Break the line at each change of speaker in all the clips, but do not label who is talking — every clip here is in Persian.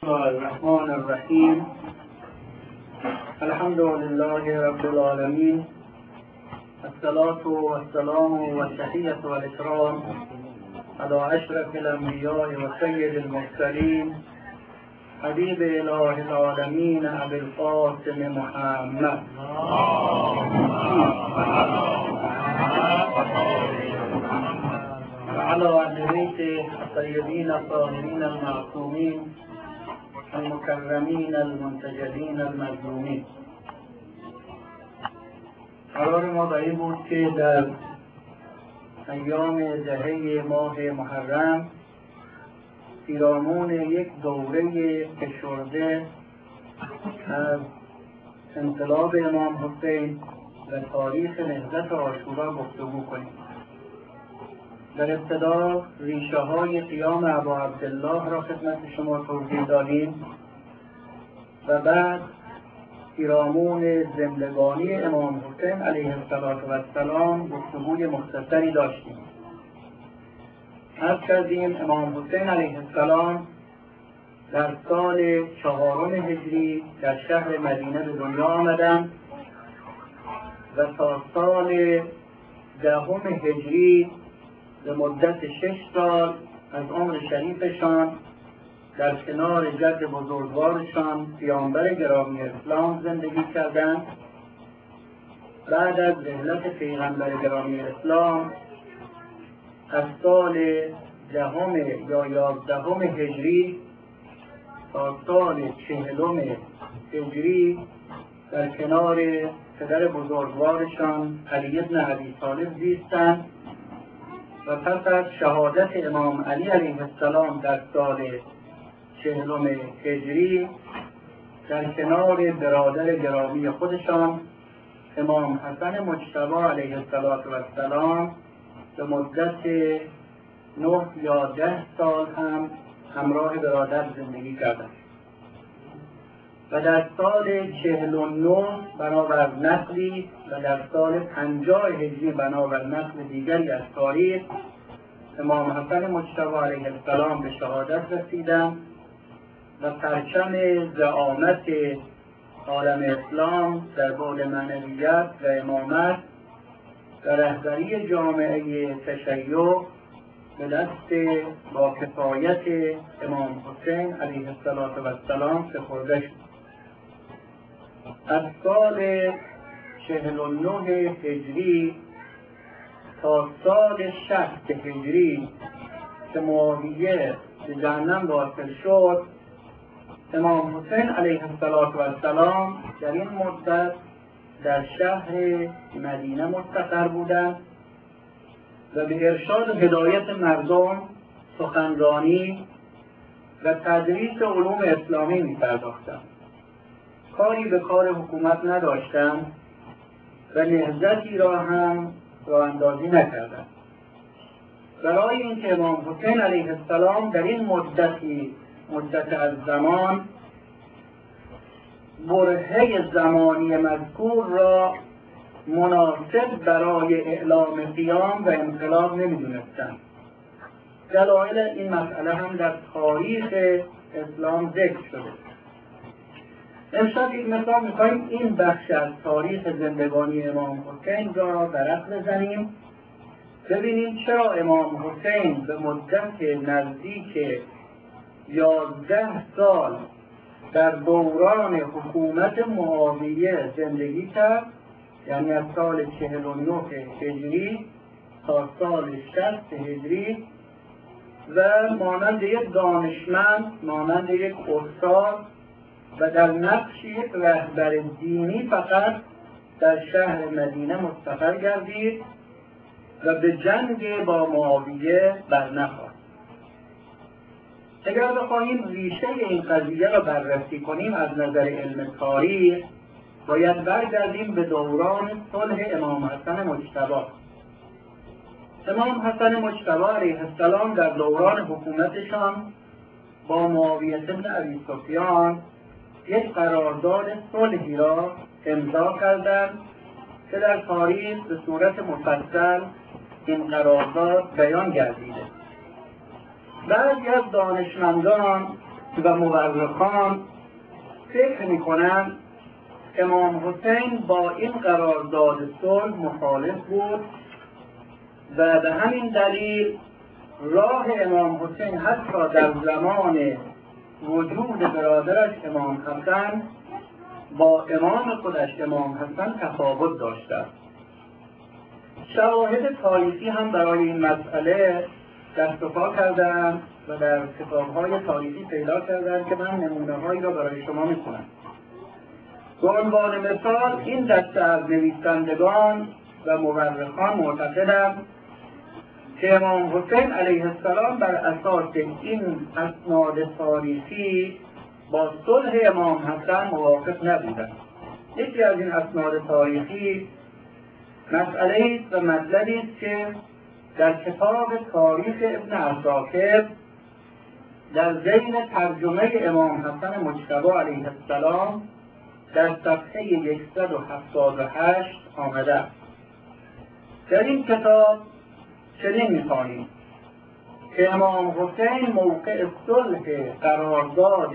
الرحمن الرحیم. الحمد لله رب العالمین، الصلاة والسلام والتحیة والاکرام علی اشرف الانبیاء و سید المرسلین حبیب اله العالمین ابی القاسم محمد و علی اهل بیت الطیبین الطاهرین المعصومین المکرمین المنتجبین المظلومین. قرار ما بر این بود که در ایام دهه ماه محرم پیرامون یک دوره فشرده از انقلاب امام حسین و تاریخ نهضت عاشورا گفتگو کنیم. در ابتدا ریشه های قیام ابا عبدالله را خدمت شما توضیح دادیم و بعد پیرامون زندگانی امام حسین علیه السلام گفتگوی مختصری داشتیم. عرض کردیم امام حسین علیه السلام در سال 4 هجری در شهر مدینه به دنیا آمدند و تا سال 10 هجری به مدت 6 سال از عمر شریفشان در کنار جد بزرگوارشان پیامبر گرامی اسلام زندگی کردند. بعد از رحلت پیغمبر گرامی اسلام از سال 10 یا 11 هجری تا سال 40 هجری در کنار پدر بزرگوارشان علی بن ابی طالب زیستند و پس از شهادت امام علی علیه السلام در سال 40 هجری در کنار برادر گرامی خودشان امام حسن مجتبی علیه السلام به مدت 9 یا 10 سال هم همراه برادر زندگی کردند و در سال 49 بنابر نقلی و در سال 50 هجری بنابر نقل دیگری از تاریخ امام حسن مجتبی علیه السلام به شهادت رسیدند و پرچم زعامت عالم اسلام در بعد معنویت و امامت و رهبری جامعه تشیع به دست با کفایت امام حسین علیه السلام سپرده شد. از سال 49 هجری تا سال 60 هجری که معاویه به جهنم واصل شد، امام حسین علیه السلام در این مدت در شهر مدینه مستقر بودند و به ارشاد و هدایت مردم، سخنرانی و تدریس علوم اسلامی می پرداختند. کاری به کار حکومت نداشتند و نهضتی را هم راه اندازی نکردند. برای اینکه امام حسین علیه السلام در این مدت از زمان برهه زمانی مذکور را مناسب برای اعلام قیام و انقلاب نمی‌دونستند. دلایل این مسئله هم در تاریخ اسلام ذکر شده. امشب یک مقدار می‌خوایم این بخش از تاریخ زندگانی امام حسین را ورق بزنیم، ببینیم چرا امام حسین به مدت نزدیک 11 سال در دوران حکومت معاویه زندگی کرد، یعنی از سال 49 هجری تا سال 60 هجری و مانند یک دانشمند، مانند یک استاد و در نقش یک رهبر دینی فقط در شهر مدینه مستقر گردید و به جنگ با معاویه برنخواست. اگر بخواهیم ریشه این قضیه را بررسی کنیم از نظر علم تاریخ، باید برگردیم به دوران صلح امام حسن مجتبی. امام حسن مجتبی علیه السلام در دوران حکومتشان با معاویه بن ابی سفیان یک قرارداد صلحی را امضا کردند که در تاریخ به صورت مفصل این قرارداد بیان گردیده. بعضی از دانشمندان و مورخان فکر میکنن امام حسین با این قرارداد صلح مخالف بود و به همین دلیل راه امام حسین حتی در زمان وجود برادرش امام حسن با امام خودش امام حسن تفاوت داشته. شواهد تاریخی هم برای این مسئله دست و پا کردم و در کتاب‌های تاریخی پیدا کردم که من نمونه‌هایی را برای شما می‌خونم. به عنوان مثال این دسته از نویسندگان و مورخان معتقدند که امام حسین علیه السلام بر اساس این اسناد تاریخی با صلح امام حسن موافق نبودند. یکی از این اسناد تاریخی مسئله است و مطلبی است که در کتاب تاریخ ابن عساکر در ذیل ترجمه امام حسن مجتبی علیه السلام در صفحه 178 آمده. در این کتاب چنین می‌خوانیم که امام حسین موقع صلح قرارداد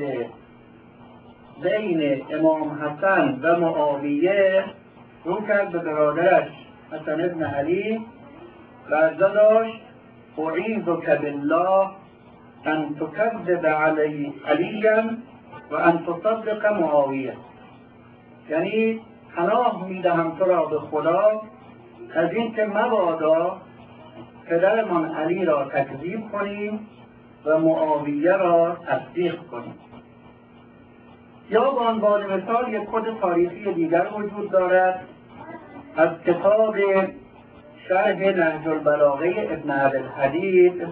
بین امام حسن و معاویه رو کرد به برادرش حسن ابن علی و عرضه داشت اعیذک بالله ان تکذب علیا و ان تصدق معاویه، یعنی پناه میدهم تو را به خدا از این که مبادا پدرمان علی را تکذیب کنیم و معاویه را تصدیق کنیم. یا به عنوان مثال یک کد تاریخی دیگر وجود دارد از کتاب شرح نهج البلاغه ابن عبدالحدید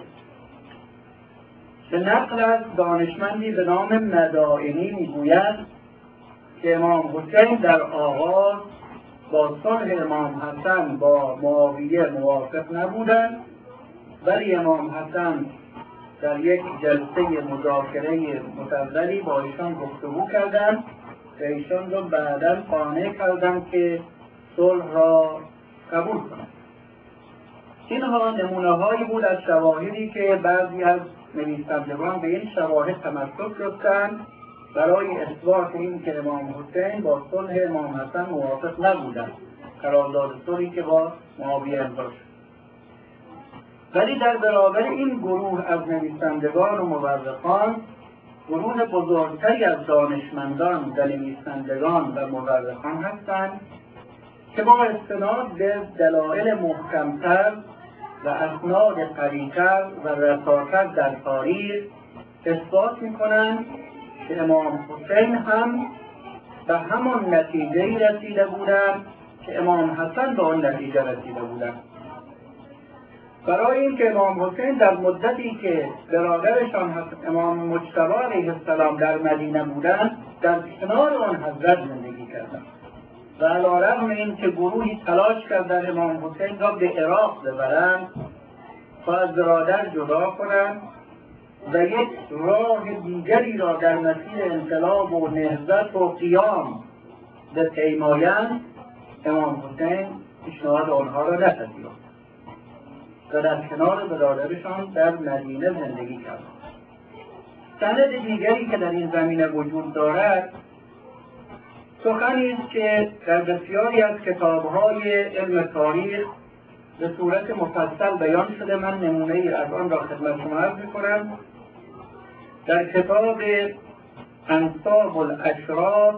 به نقل از دانشمندی به نام مدائنی میگوید که امام حسین در آغاز با صلح امام حسن با معاویه موافق نبودند، ولی امام حسن در یک جلسه مذاکره مطولی با ایشان گفتگو کردند و ایشان را بعدا قانع کردند که صلح را قبول کنند. اینها نمونه‌هایی بود از شواهدی که بعضی از نویسندگان به این شواهد تمسک یافتند برای اثبات این که امام حسین با صلح امام حسن موافق نبودند، قرارداد صلحی که با معاویه امضا شد. ولی در برابر این گروه از نویسندگان و مورخان گروه بزرگتری از دانشمندان و نویسندگان و مورخان هستند که با استناد به دلایل محکمتر و اسناد قوی‌تر و رساتر در تاریخ اثبات می‌کنند که امام حسین هم به همان نتیجه‌ای رسیده بودند که امام حسن به آن نتیجه رسیده بودند. برای اینکه امام حسین در مدتی که برادرشان امام مجتبی علیه السلام در مدینه بودند در کنار آن حضرت زندگی کردند و علی‌رغم اینکه گروهی تلاش کردند امام حسین را به عراق ببرند تا از برادر جدا کنند و یک راه دیگری را در مسیر انقلاب و نهضت و قیام بپیمایند، امام حسین پیشنهاد آنها را نپذیرفت و در کنار برادرشان در مدینه زندگی کرد. سند دیگری که در این زمینه وجود دارد سخنی است که در بسیاری از کتاب‌های علم تاریخ به صورت مفصل بیان شده. من نمونه‌ای از آن را خدمت شما عرض می‌کنم. در کتاب انساب الاشراف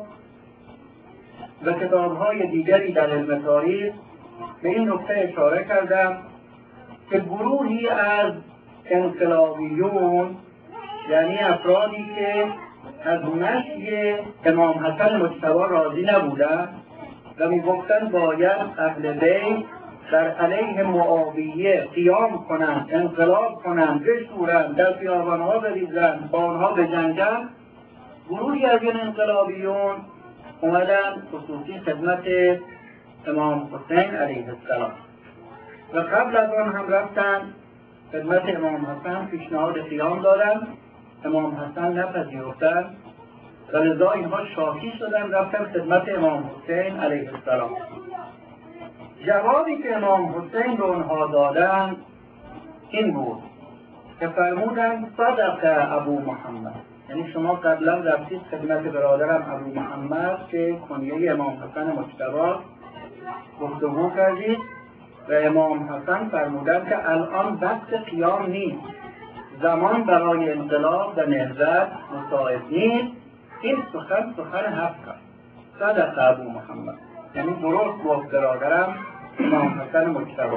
و کتاب‌های دیگری در علم تاریخ به این نکته اشاره کردم که گروهی از انقلابیون، یعنی افرادی که از مشی امام حسن مجتبی راضی نبودند و می‌گفتند باید اهل بیت در علیه معاویه قیام کنند، انقلاب کنند، بشورند، در خیابان‌ها بریزند، با آنها بجنگند، گروهی از این انقلابیون اومدن خصوصی خدمت امام حسین علیه السلام و قبل از آن هم رفتن خدمت امام حسن پیشنهاد قیام دادن، امام حسن نپذیرفتند و لذا اینها شاکی شدن، رفتن خدمت امام حسین علیه السلام. جوابی که امام حسین به آنها دادند این بود که فرمودند صدق ابو محمد، یعنی شما قبلا رفتید خدمت برادرم ابو محمد که کنیه امام حسن مجتبی گفتگو کردید و امام حسن فرمودند که الان وقت قیام نیست، زمان برای انقلاب و نهضت مساعد نیست. این سخن حق کرد. صدق ابو محمد، یعنی درست گفت برادرم امام حسن مجتبی.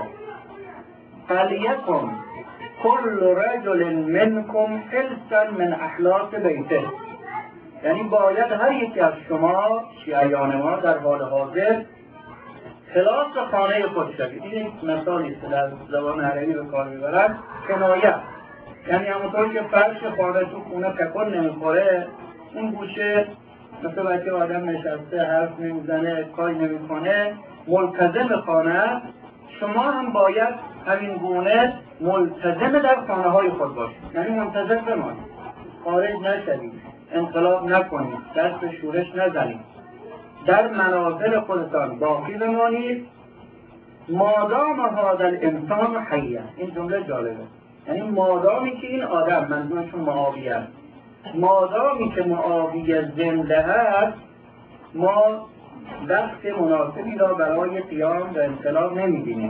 فلیکن کل رجل منکم حلسا من احلاس بیته، یعنی باید هر یکی از شما شیعیان ما در حال حاضر خلاص خانه خود شوید. این یک مثالی است در زبان عربی به کار میبرد، کنایه، یعنی همونطور که فرش خانه تو خونه تکون نمیخوره، اون گوشه مثل بچه آدم نشسته حرف نمیزنه کاری نمیکنه ملتزم خانه، شما هم باید همین گونه ملتزم در خانه های خود باشید، یعنی منتظر بمانید، خارج نشوید، انقلاب نکنید، دست به شورش نزنید، در منازل خودتان باقی بمانید مادام هذا الانسان حیا. این جمله جالبه، یعنی مادامی که این آدم، منظورشون معاویه است، مادامی که معاویه زنده هست ما وقت مناسبی را برای قیام و انقلاب نمی‌بینیم.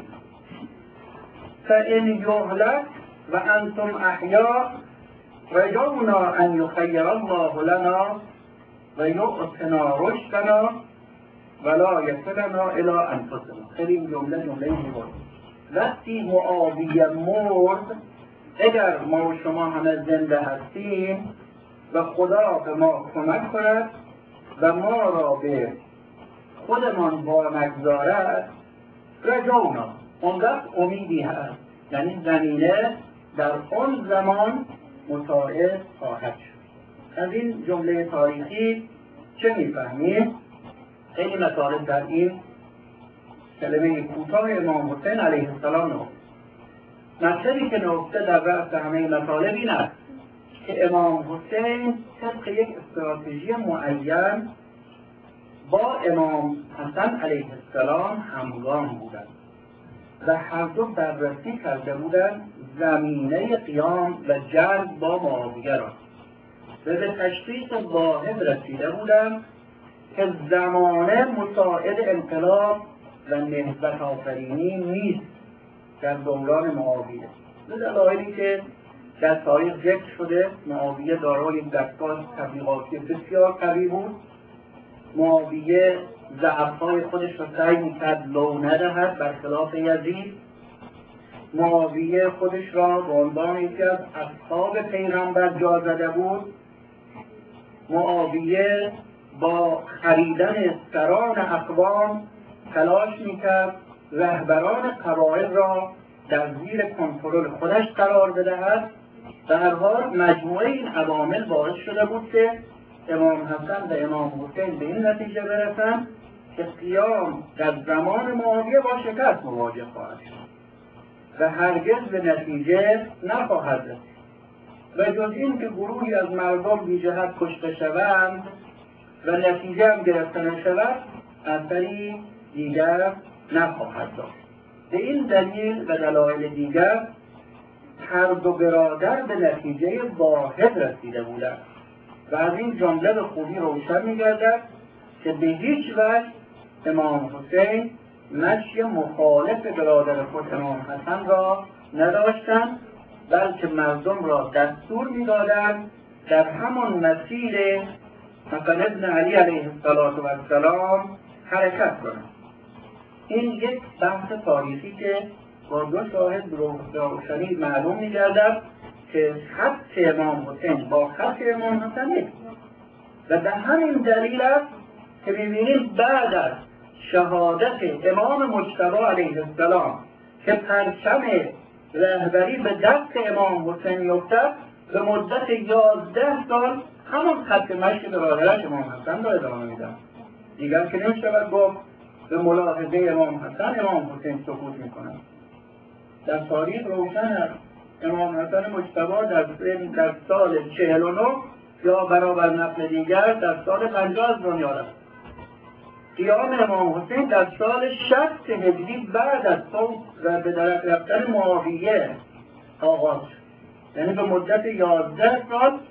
فإن یهلک و انتم احیا رجونا ان یخیر الله لنا و یؤتنا رشدنا ولا یکلنا الی انفسنا. خیلی این جمله زیباست. وقتی معاویه مرد، اگر ما و شما همه زنده هستیم و خدا به ما کمک کند و ما را به خودمان وانگذارد، رجونا، اون وقت امیدی هست، یعنی زمینه در اون زمان مساعد خواهد شد. از این جمله تاریخی چه میفهمیم؟ خیلی مطالب در این کلمه کوتاه امام حسین علیه السلام نهفته. مطلبی که نهفته در رأس همه مطالب این است که امام حسین طبق یک استراتژی معین با امام حسن علیه السلام همگام بودند و هر دو بررسی کرده بودند زمینه قیام و جنگ با معاویه را و به تشخیص واحد رسیده بودند که زمانه مساعد انقلاب و نهضت آفرینی نیست در دوران معاویه. به دلایلی که در تاریخ ذکر شده، معاویه دارای دستگاه تبلیغاتی بسیار قوی بود. معاویه ضعف‌های خودش را سعی می‌کرد لو ندهد برخلاف یزید. معاویه خودش را به عنوان یکی از اصحاب پیغمبر جا زده بود. معاویه با خریدن سران اقوام تلاش می‌کرد رهبران قبایل را در زیر کنترل خودش قرار بدهد. در هر حال مجموعه این عوامل باعث شده بود که امام حسن و امام حسین به این نتیجه برسند که قیام در زمان معاویه با شکست مواجه خواهد شد و هرگز به نتیجه نخواهد رسید و جز این که گروهی از مردم بی جهت کشته شوند و نتیجه هم گرفته نشود، اثری دیگر نخواهد داشت. به این دلیل و دلایل دیگر هر دو برادر به نتیجه واحد رسیده بودند و از این جمله به خوبی روشن می‌گردد که به هیچ وجه امام حسین مشی مخالف برادر خود امام حسن را نداشتند، بلکه مردم را دستور می‌دادند در همان مسیر حسن ابن علی علیه السلام حرکت کنند. این یک بحث تاریخی که با دو شاهد روشنی معلوم می‌گردد که خط امام حسین با خط امام حسن یک و به همین دلیل است که می‌بینیم بعد از شهادت امام مجتبی علیه السلام که پرچم رهبری به دست امام حسین می‌افتد، به مدت 11 سال همان خط مشی برادرش امام حسن را ادامه می‌دهد. دیگر که نمی‌شود گفت به ملاحظه امام حسن امام حسین سکوت می‌کند. در تاریخ روشن است امام حسن مجتبی در سال 49 یا برابر نقل دیگر در سال 50 از دنیا رفت. قیام امام حسین در سال 60 هجری بعد از فوت و به درک رفتن معاویه آغاز شد. یعنی به مدت 11 سال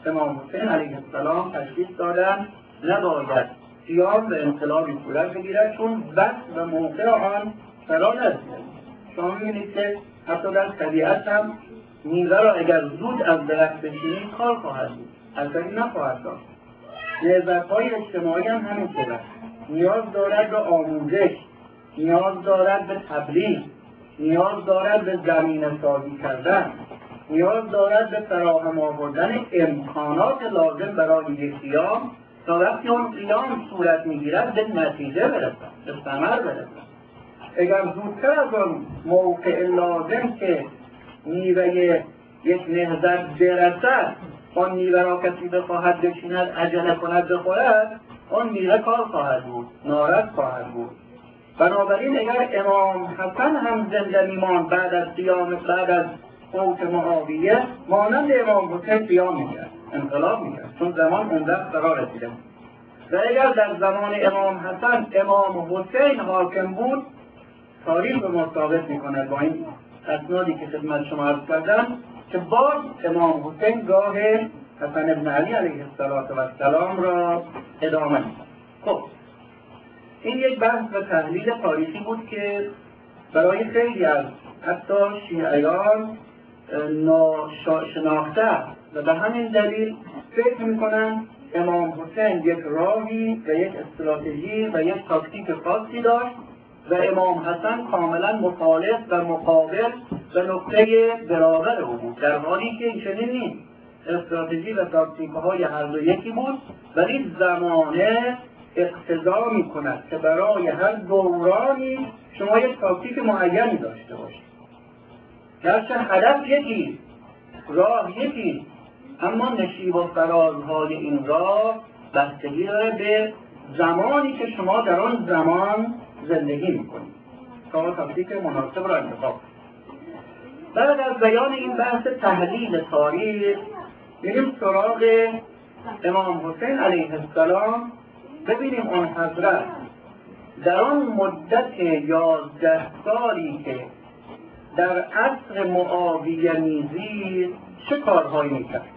امام حسین علیه السلام تشخیص دادن نباید قیام به انقلابی صورت بگیرد چون وقت و موقع آن فرا نرسیده. شما می‌بینید که حتی در طبیعت هم میوه را اگر زود از درخت بچینید کار خواهد بود، اثری نخواهد داشت. نهضت‌های اجتماعی هم همینطور است. نیاز دارد به آموزش، نیاز دارد به تبلیغ، نیاز دارد به زمینه سازی کردن، نیاز دارد به فراهم آوردن امکانات لازم برای یک قیام تا وقتی اون قیام صورت میگیرد به نتیجه برسد، به ثمر برسد. اگر زودتر از آن موقع لازم که میوه یک نهضت برسد آن میوه را کسی بخواهد بچیند عجله کند بخورد، آن میوه کار خواهد بود، نارد خواهد بود. بنابراین اگر امام حسن هم زنده میماند بعد از قیام، بعد از فوت معاویه، مانند امام حسین قیام میکرد، انقلاب میکرد، چون زمان اون وقت فرا رسیده. و اگر در زمان امام حسن امام حسین حاکم بود، تاریخ به ما ثابت میکند با این اسنادی که خدمت شما عرض کردم که باز امام حسین گاه حسن ابن علی علیه السلام را ادامه می‌داد. خب این یک بحث و تحلیل تاریخی بود که برای خیلی از حتی شیعیان ناشناخته و به همین دلیل فکر میکنن امام حسین یک راهی و یک استراتژی و یک تاکتیک خاصی داشت و امام حسن کاملا مخالف و مقابل و نقطه برابر او بود، در حالی که این چنین نیست. استراتژی و تاکتیک‌های هر دو یکی بود، ولی زمانه اقتضا می‌کند که برای هر دورانی شما یک تاکتیک معینی داشته باشید. گرچه هدف یکی، راه یکی، اما نشیب و فرازهای این راه بستگی داره به زمانی که شما در آن زمان زندگی میکنید تا تاکتیک مناسب را انتخاب. بعد از بیان این بحث تحلیل تاریخ میریم سراغ امام حسین علیه السلام. ببینیم اون حضرت در آن مدت 11 سالی که در عصر معاویه میزید چه کارهایی میکرد.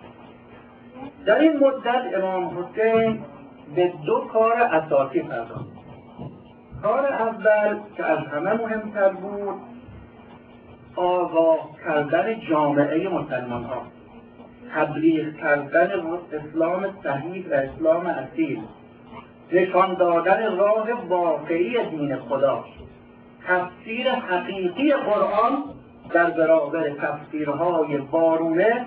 در این مدت امام حسین به 2 کار اساسی پرداخت. کار اول که از همه مهمتر بود، آگاه کردن جامعه مسلمان ها، تبلیغ کردن اسلام صحیح و اسلام اصیل، نشان دادن راه واقعی دین خدا، تفسیر حقیقی قرآن در برابر تفسیرهای وارونه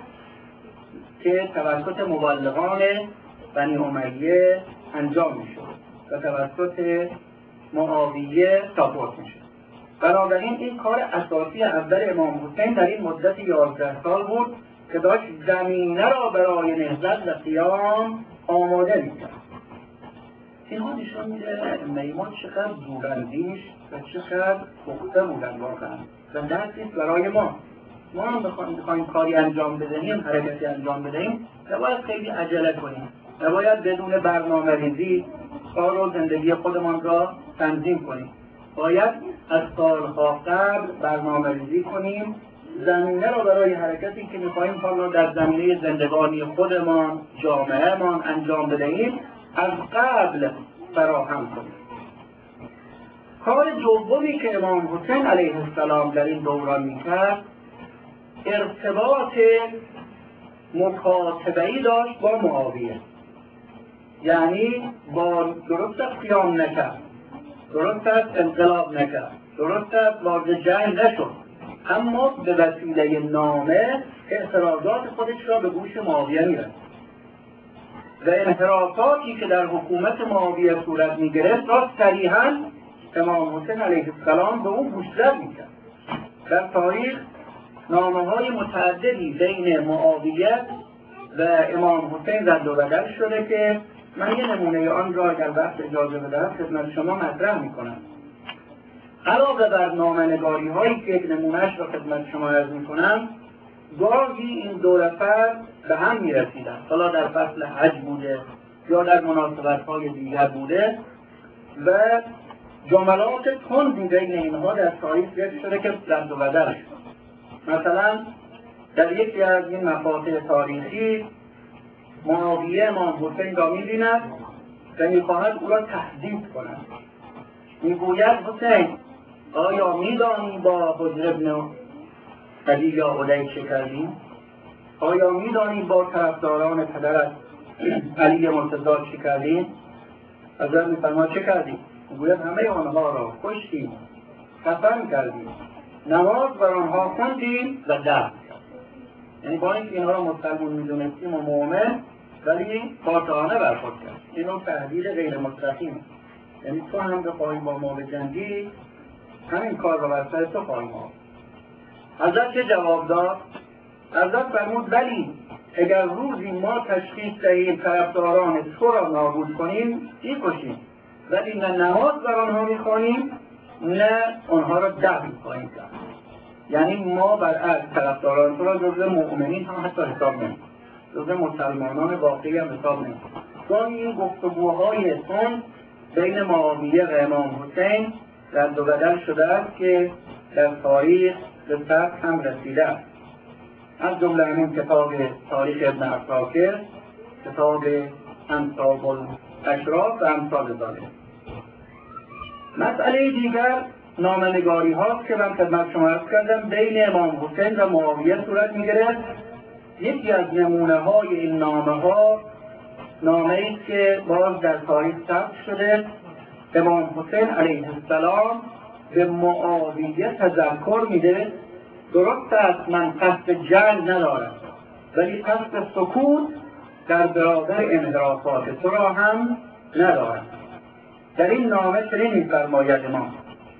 که توسط مبلغان بنی امیه انجام میشد و توسط معاویه ساپورت میشد. بنابراین این کار اساسی اول امام حسین در این مدت 11 سال بود که داشت زمینه را برای نهضت و قیام آماده میکرد. اینها نشان میده میمون چقدر دوراندیش و چقدر پخته بودن واقعا و درسی برای ما. ما هم بخوایم کاری انجام بدهیم، حرکتی انجام بدهیم، نباید خیلی عجله کنیم، نباید بدون برنامه‌ریزی کار و زندگی خودمان را تنظیم کنیم. باید از سالها قبل برنامه‌ریزی کنیم، زمینه را برای حرکتی که می‌خواهیم حال را در زمینه زندگانی خودمان، جامعهمان انجام بدهیم از قبل فراهم کنیم. کار دومی که امام حسین علیه السلام در این دوران می‌کرد، ارتباط مکاتبه‌ای داشت با معاویه. یعنی با درست قیام نکرد، درست انقلاب نکرد، درست وارد جنگ نشد، اما به وسیله نامه اعتراضات خودش را به گوش معاویه می‌رساند و انحرافاتی که در حکومت معاویه صورت می‌گرفت را صریحاً امام حسین علیه السلام به او گوشزد می‌کرد. در تاریخ نامه‌های متعددی بین معاویه و امام حسین رد و بدل شده که من یه نمونه آن را اگر وقت اجازه بدهد خدمت شما مطرح می‌کنم. علاوه بر نامه‌نگاری‌هایی که یک نمونه‌اش را خدمت شما عرض می‌کنم، گاهی این دو نفر به هم می‌رسیدند، حالا در فصل حج بوده یا در مناسبت‌های دیگر بوده و جملات تندی بین اینها در تاریخ ذکر شده که رد و بدل شد. مثلا در یکی از این مقاطع تاریخی معاویه امام حسین را می‌بیند و می‌خواهد او را تهدید کند. میگوید حسین آیا می‌دانی با حجر ابن علی یا علی چه کردی؟ آیا می‌دانی با طرفداران پدرت علی مرتضی چه کردی؟ حضرت می‌فرماید چه کردی؟ میگوید همه آنها را کشتیم، کفن کردیم، نماز بر آنها خوندیم و دفن. یعنی با اینکه اینها را مسلمان می‌دونستیم و مؤمن، ولی قاطعانه برخورد کرد. این نوع تهدید غیر مستقیم. یعنی تو هم بخواهی با ما بجنگی، همین کار را بر سر تو خواهیم آورد. حضرت چه جواب داد؟ حضرت فرمود ولی اگر روزی ما تشخیص دهیم طرفداران تو را نابود کنیم می‌کشیم، ولی نه نماز بر آنها می‌خوانیم نه آنها را دفن می‌کنیم. یعنی ما برعکس طرفداران تو را جزو مؤمنین هم حتی حساب نمی‌کنیم، جزو مسلمانان واقعی هم حساب نمی‌کنیم. چون این گفتگوهای تند بین معاویه و امام حسین رد و بدل شده است که در تاریخ به ثبت هم رسیده است. از جمله همین کتاب تاریخ ابن عساکر، کتاب انصاب الاشراف و امثال ذالک. مسئله دیگر نامه‌نگاری هاست که من خدمت شما عرض کردم بین امام حسین و معاویه صورت می‌گرفت. یکی از نمونه های این نامه ها نامه‌ای که باز در تاریخ ثبت شده. امام حسین علیه السلام به معاویه تذکر میده درست است من قصد جنگ ندارم، ولی قصد سکوت در برابر انحرافات تو را هم ندارم. در این نامه چنین می‌فرماید امام: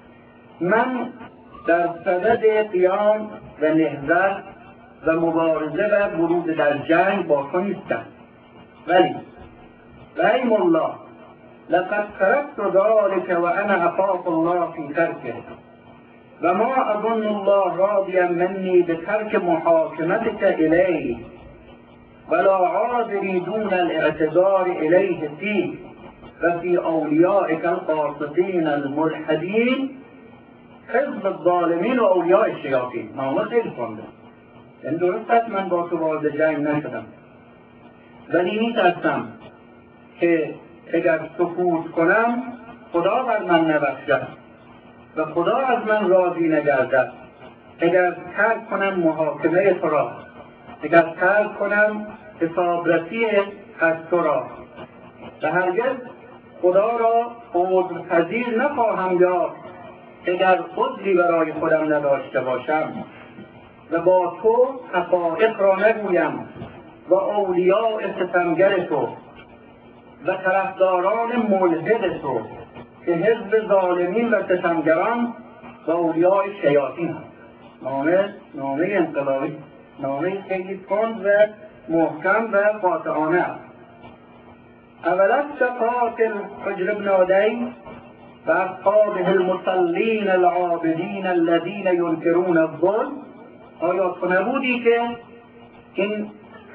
من در صدد قیام و نهضت و مبارزه و ورود در جنگ با تو نیستم، ولی ایم الله لقد ترکت ذلك و انا اخاف الله فی ترکه و ما اظن الله راضیا منی بترک محاکمتك الیه ولا عاذری دون الاعتذار الیه فیه و فی اولیائک القاسطین الملحدین حزب الظالمین و اولیاء الشیاطین. نامه خیلی کنده. یعنی درست است من با تو وارد جنگ نشدم، ولی می‌ترسم که اگر سکوت کنم خدا بر من نبخشد و خدا از من راضی نگردد. اگر ترک کنم محاکمه تو را، اگر ترک کنم حسابرسی از تو را و هرگز خدا را عذرپذیر نخواهم یافت اگر عذری برای خودم نداشته باشم و با تو حقایق را نگویم و اولیاء ستمگر تو و طرفداران ملحد تو که حزب ظالمین و ستمگران و اولیاء شیاطین. نامه انقلابی، نامه خیلی تند و محکم و قاطعانه است. اولست قاتل حجر بن علی و اصحابه المصلین العابدین الذین ینکرون الظلم. آیا تو نبودی که این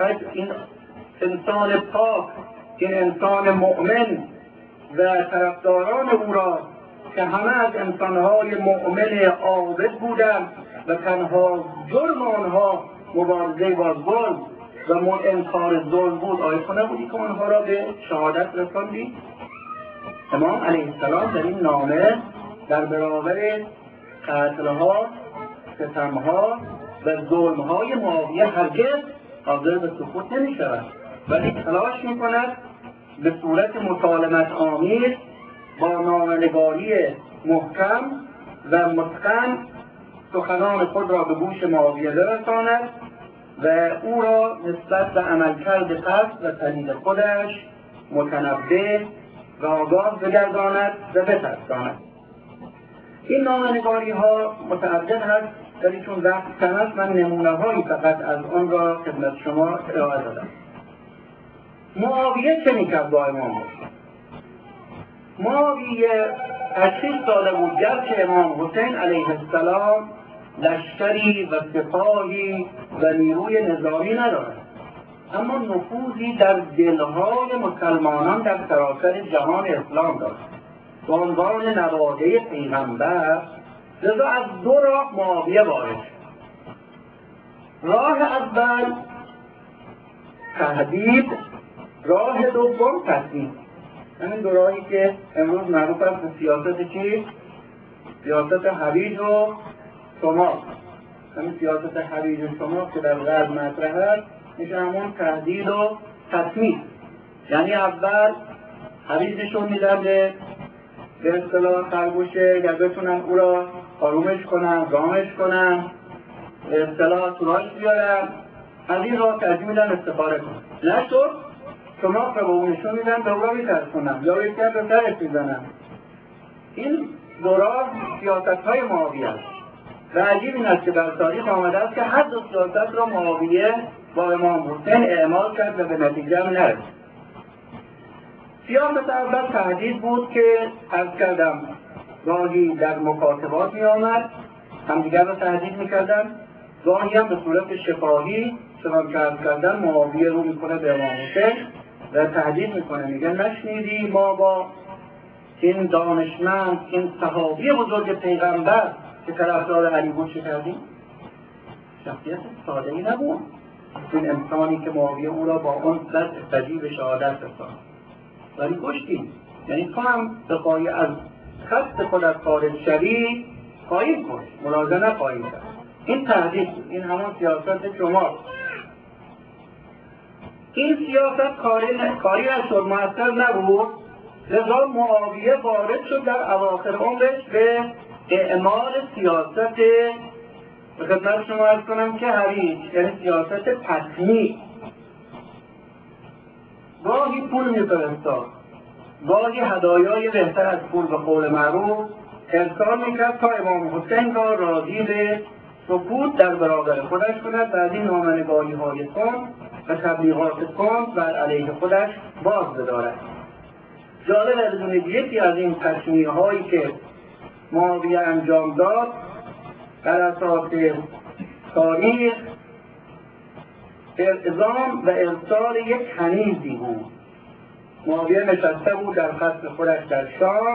انسان پاک، این انسان مؤمن و طرفداران او را که همه از انسانهای مؤمن عابد بودند و تنها جرم آنها مبارزه با ظلم و انکار ظلم بود، آیا تو نبودی که آنها را به شهادت رساندی؟ امام علیه السلام در این نامه در برابر قتلها، ستمها و ظلمهای معاویه هرگز حاضر به سکوت نمی شود، ولی تلاش می کند به صورت مکالمت آمیز با نامه‌نگاری محکم و متقن سخنان خود را به گوش معاویه برساند و او را نسبت به عملکرد قصد و پلید خودش متنبه و آگاه بگرداند و بترساند. این نامه‌نگاری ها متعدد هست، ولی چون وقت کم است من نمونه هایی فقط از آن را خدمت شما ارائه دادم. معاویه چه میکرد با امام حسین؟ معاویه 8 ساله بود، گرچه امام حسین علیه السلام لشکری و سپاهی و نیروی نظامی ندارد، اما نفوذی در دلهای مسلمانان در سراسر جهان اسلام داشت. به عنوان نواده پیغمبر لذا از 2 راه معاویه وارد شد. راه اول تهدید راه دوم تصمیم. همین دو راهی که امروز معروف است به سیاست چی؟ سیاست هویج و شمال. همین سیاست هویج و شمال که در غرب مطرح است میشه همون تهدید و تصمیم. یعنی اول هویج نشون میدن به اصطلاح خرگوشه اگر بتونن او را آرومش کنن، رامش کنن، به اصطلاح توراش بیارن، از این راه ترجیح میدن استفاده کنن. نشد شما به اون نشون میدن به او را میترسونن یا یک به سرش میزنن. این دو راه سیاست های معاویه است و عجیب این است که در تاریخ آمده است که هر دو سیاست را معاویه با امام حسین اعمال کرد و به نتیجه هم نرسید. سیاست اول تهدید بود که عرض کردم گاهی در مکاتبات می آمد همدیگر را تهدید می کردن، گاهی هم به صورت شفاهی چنان که عرض کردن معاویه رو میکنه به امام حسین و تهدید میکنه، میگه نشنیدی ما با این دانشمند، این صحابی بزرگ پیغمبر که طرفدار علی بود چه کردیم؟ شخصیت ساده ای نبود این انسانی که معاویه او را با اون دست استجیب شهادت رساند، ولی کشتیم. یعنی تو هم بخواهی از خط خودت خارج شوی خواهیم کشت، ملاحظه نخواهیم کرد. این تهدید بود. این همون سیاست شما. این سیاست کاری نشد، مؤثر نبود، لذا معاویه وارد شد در اواخر عمرش به اعمال سیاست به خدمت شما عرض کنم که هویج، یعنی سیاست تطمیع. گاهی پول میفرستاد، گاهی هدایای بهتر از پول به قول معروف ارسال میکرد تا امام حسین را راضی به سکوت در برابر خودش کند و از این نامنگاری های کن و تبلیغات کن بر علیه خودش باز بدارد. جالب از بدونید یکی از این تصمیه هایی که معاویه انجام داد بر اساس تاریخ اعزام و ارسال یک کنیزی بود. معاویه نشسته بود در قصر خودش در شام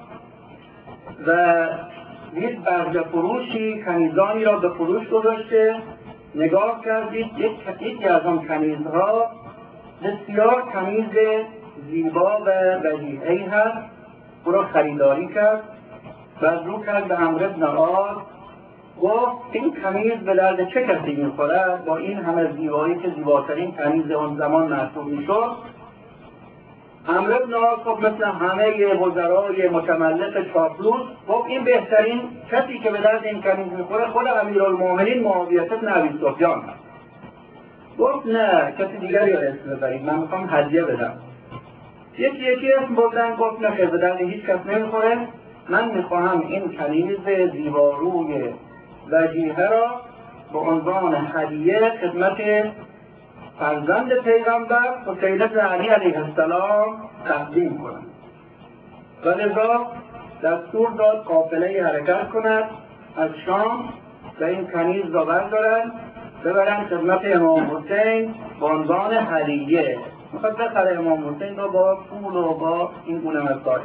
و یک برده فروشی کنیزانی را به فروش گذاشته. نگاه کردید یکی از آن کنیزها بسیار کنیز زیبا و بدیعی هست، او را خریداری کرد و رو کرد به عمرو بن عاص، گفت این کنیز به درد چه کسی میخورد با این همه زیبایی که زیباترین کنیز آن زمان محسوب میشد. عمرو بن عاص خب مثل همه وزرای متملق چاپلوس گفت این بهترین کسی که به درد این کنیز میخوره خود امیرالمومنین معاویه بن ابی سفیان هست. گفت نه کسی دیگری را اسم ببرید، من میخوام هدیه بدم. یکی اسم بردن، گفت نه خیر به درد هیچ کس نمیخوره، من میخواهم این کنیز زیباروی وجیهه را به عنوان هدیه خدمت فرزند پیغمبر حسین بن علی علیه السلام تقدیم کنم. و لذا دستور داد قافله حرکت کند از شام و این کنیز را بردارند ببرن خدمت امام حسین به عنوان هدیه. میخواد بخره امام حسین را با پول و با این گونه مسائل.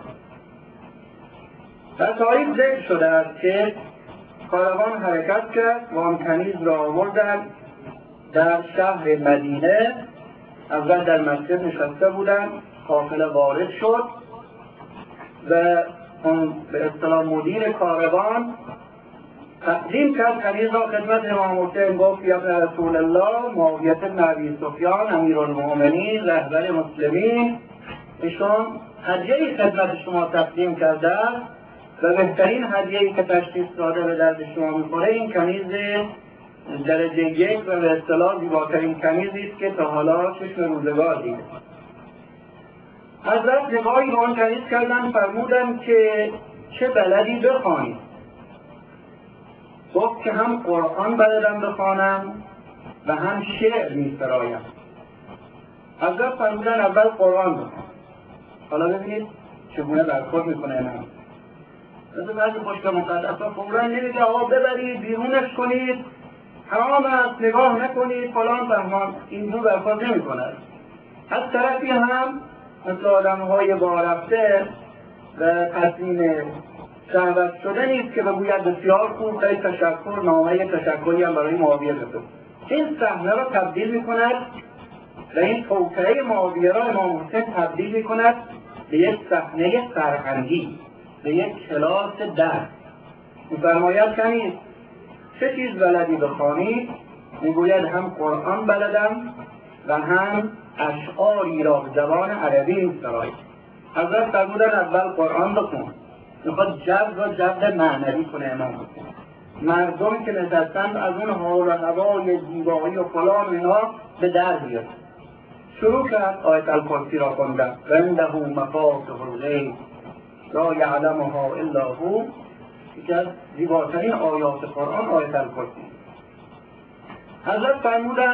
در تاریخ ذکر شده است که کاروان حرکت کرد و آن کنیز را آوردن در شهر مدینه. اول در مسجد نشسته بودن، قافله وارد شد و اون به اصطلاح مدیر کاروان تقدیم کرد کنیز را خدمت امام حسین. گفت یا رسول الله معاویه بن ابی سفیان امیرالمومنین رهبر مسلمین ایشون هدیه‌ای خدمت شما تقدیم کرده و بهترین هدیه‌ای که تشخیص داده به درد شما می‌خوره این کنیز درجه یک و به اصطلاح زیباترین کنیزی است که تا حالا چشم روزگار دیده. حضرت نگاهی به آن کنیز کردن، فرمودن که چه بلدی بخوانی؟ گفت که هم قرآن بلدم بخوانم و هم شعر می‌سرایم. حضرت فرمودن اول قرآن بخوان. حالا ببینید چگونه برخورد میکنه امام. مثل بعضی پشت مقدس‌ها فوراً نمیگه آقا ببرید بیرونش کنید، حرام است، نگاه نکنید، فلان بهمان. اینجور برخورد نمی‌کند. از طرفی هم مثل آدم‌های وارفته و تصمیم شهوت شده نیست که بگوید بسیار خوب، خیلی تشکر، نامه تشکری هم برای معاویه بفرست. این صحنه را تبدیل می‌کند و این توطئه ماویه را امام حسین تبدیل می‌کند به یک صحنه فرهنگی، به یک کلاس درس. می‌فرماید کنید چه چیز بلدی بخوانی؟ میگوید هم قرآن بلدم و هم اشعاری را به زبان عربی می‌سراید. حضرت فرمودن اول قرآن بخون. میخواد جو را جو معنوی کنه امام حسین. مردمی که نشستند از اون حال و هوای زیبایی و فلان اینا به در بیاد. شروع کرد آیت الکرسی را خوندن. و عنده مفاتح الغیب لا یعلمها الا هو. یکی از زیباترین آیات قرآن آیت الکرسی. حضرت فرمودن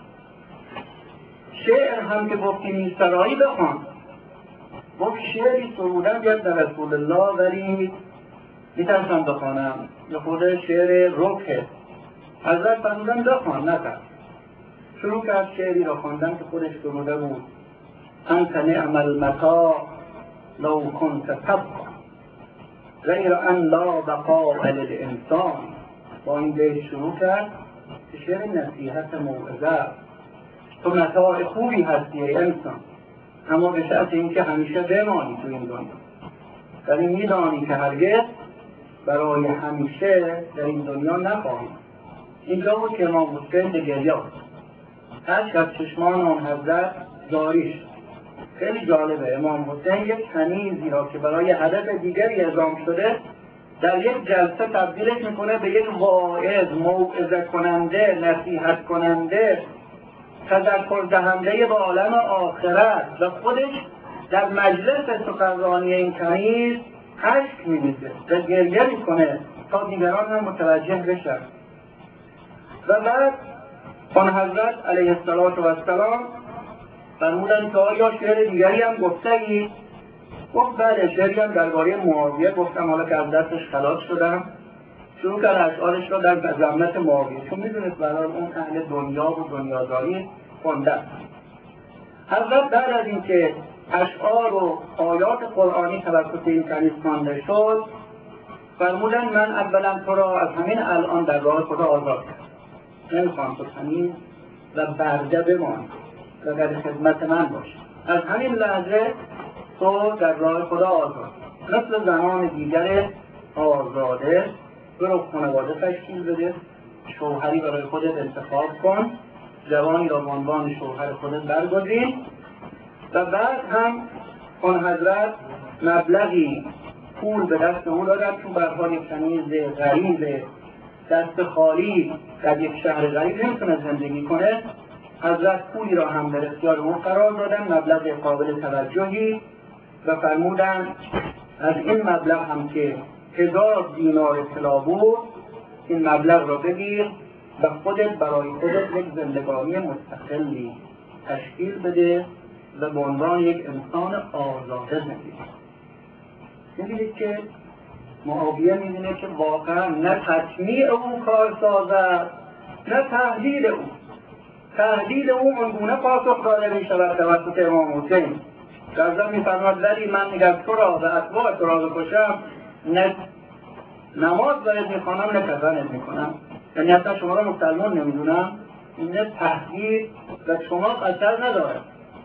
شعر هم که گفتی میسرایی بخوان. گفت شعری سرودن بیاد در رسول الله ولی میترسم بخوانم، به خود شعر رکه. حضرت فرمودن بخوان نترس. شروع کرد شعری را خواندن که خودش سروده بود. انت نعم المتاع لو کنت تبقى غیر ان لا بقاء للانسان. با این بیت شروع کرد که شعر نصیحت موعظه. تو متاع خوبی هستی ای انسان، اما به شرط اینکه همیشه بمانی تو این دنیا. ولی میدانی که هرگز برای همیشه در این دنیا نخواهی. اینجا بود که امام حسین به گریه بود. اشک از چشمان آن حضرت جاری شد. خیلی جالبه امام حسین یک تمیزی را که برای هدف دیگری اعزام شده در یک جلسه تبدیلش میکنه به یک واعظ، موعظه کننده، نصیحت کننده، تذکر دهنده به عالم آخرت و خودش در مجلس سخنرانی این کنیز اشک می‌ریزه و گریه میکنه تا دیگران هم متوجه بشن. و بعد آن حضرت علیه السلام فرمودن که آیا شعر دیگری هم گفته‌ای؟ گفت بله، شعری هم درباره معاویه گفتم، حالا که از دستش خلاص شدم. شروع کرد اشعارش را در ذمت معاویه، چون میدونست برای اون اهل دنیا و دنیاداری خوندن. حضرت بعد از اینکه اشعار و آیات قرآنی توسط این کنیز خوانده شد فرمودن من اولا تو را از همین الان در راه خدا آزاد کردم. نمیخوام تو تمیز و برده بمانی و در خدمت من باشی. از همین لحظه تو در راه خدا آزاد، مثل زنان دیگر آزاده. برو خانواده تشکیل بده، شوهری برای خودت انتخاب کن، جوانی را به عنوان شوهر خودت برگزین. و بعد هم آن حضرت مبلغی پول به دست او دادن، چون به هر حال یک کنیز غریب دست خالی در یک شهر غریب نمیتونه زندگی کنه. حضرت پولی را هم در اختیار او قرار دادن، مبلغ قابل توجهی، و فرمودن از این مبلغ هم که 1000 دینار طلا بود این مبلغ را بگیر و خودت برای خودت یک زندگانی مستقلی تشکیل بده و به عنوان یک انسان آزاده زندگی. می‌بینید که معاویه می‌بینه که واقعا نه تطمیع او کار سازد نه تهدید او. تهدید او اونگونه پاسخ داده می‌شود توسط امام حسین. در می‌فرماید ولی من اگر تو را و اتباع تو را بکشم نه نماز باید می‌خوانم نه کفنت می‌کنم، یعنی اصلا شما را مسلمان نمی‌دونم. این تهدید و شما اثر نداره.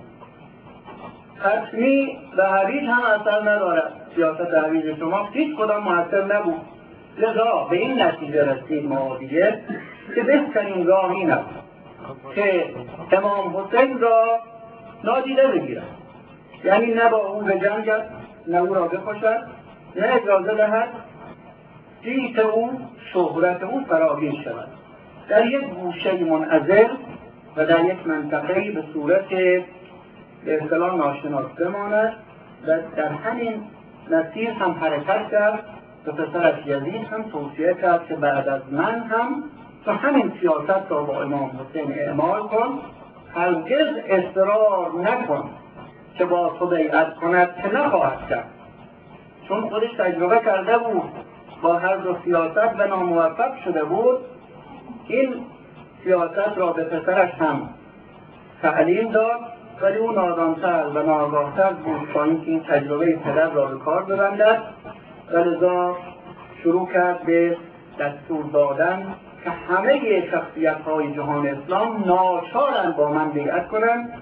تطمیع و هویج هم اثر ندارد. سیاست هویج شما هیچ کدام مؤثر نبود. لذا به این نتیجه رسید معاویه که بهترین راه این است که امام حسین را نادیده بگیرد، یعنی نه با او به جنگد، نه او را بکشد، نه اجازه دهد صیت او، شهرت او فراگیر شود، در یک گوشه منعزل و در یک منطقه‌ای به صورت به اصطلاح ناشناس بماند و در همین مسیر هم حرکت کرد. به پسرش یزید هم توصیه کرد که بعد از من هم تو همین سیاست را با امام حسین اعمال کن، هرگز اصرار نکن که با تو بیعت کند که نخواهد کرد، چون خودش تجربه کرده بود با هر دو سیاست و ناموفق شده بود. این سیاست را به پسرش هم تعلیم داد، ولی او نادانتر و ناآگاه‌تر بود تا اینکه این تجربه پدر را به کار ببندد و لذا شروع کرد به دستور دادن که همه شخصیت‌های جهان اسلام ناچارند با من بیعت کنند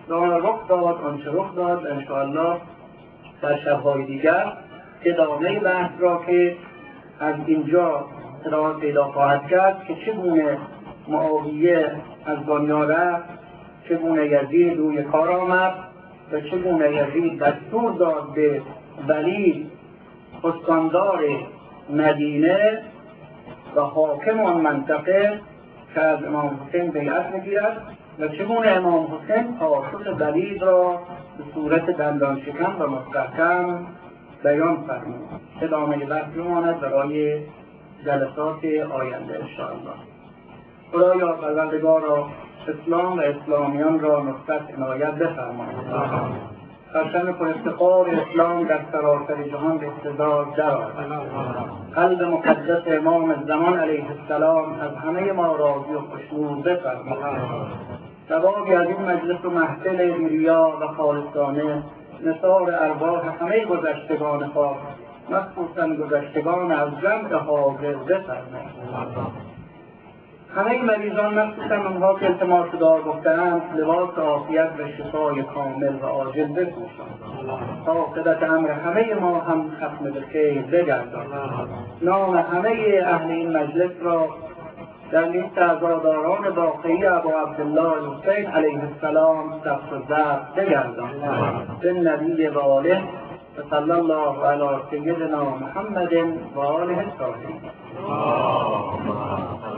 رخ داد آنچه رخ داد. انشاءالله در شب‌های دیگر ادامه بحث را که از اینجا ادامه پیدا خواهد کرد که چگونه معاویه از دنیا رفت، چگونه یزید روی کار آمد و چگونه یزید دستور داد به ولید استاندار مدینه و حاکم آن منطقه که از امام حسین بیعت میگیرد و چگونه امام حسین پاسخ ولید را به صورت دندان شکن و مستحکم بیان فرمود. ادامه بحث بماند برای جلسات آینده انشاءالله. خدایا پروردگارا اسلام و اسلامیان را نصرت عنایت بفرماید. پرچم پر افتخار اسلام در سراسر جهان به اقتدار درآید. قلب مقدس امام زمان علیه السلام از همه ما راضی و خوشنود بفرماید. ثوابی از این مجلس و محفل بی‌ریا و خالصانه نثار ارواح همه گذشتگان خاک، مخصوصا گذشتگان از جمع حاضر بفرماید. همه مریضان مخصوصا اونها که التماس دعا گفته‌اند لباس عافیت و شفای کامل و عاجل بپوشانند. عاقبت امر همه ما هم ختم به خیر بگردان. نام همه اهل این مجلس را در لیست عزاداران واقعی ابا عبدالله حسین علیه السلام ثبت و ضبط بگردان. به نبی و آله و صلی الله علی سیدنا محمد و آله الطاهرین.